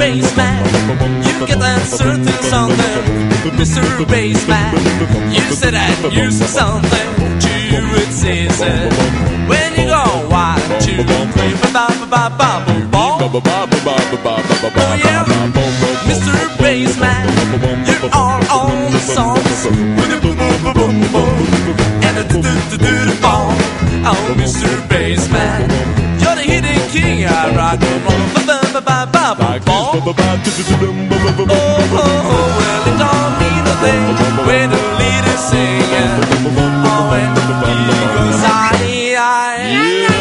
Bassman, you get that certain something. Mr. Bassman, you said that you said something. True, it's easy. When you go, 1, 2, 3, oh yeah, Mr. Bassman, you are on the songs with the boom boom boom boom and the do do do do bong. Oh, Mr. Bassman, you're the hidden king. I rock and roll. Oh, well, it don't mean a thing when the lead is singing. Oh, and he goes, I.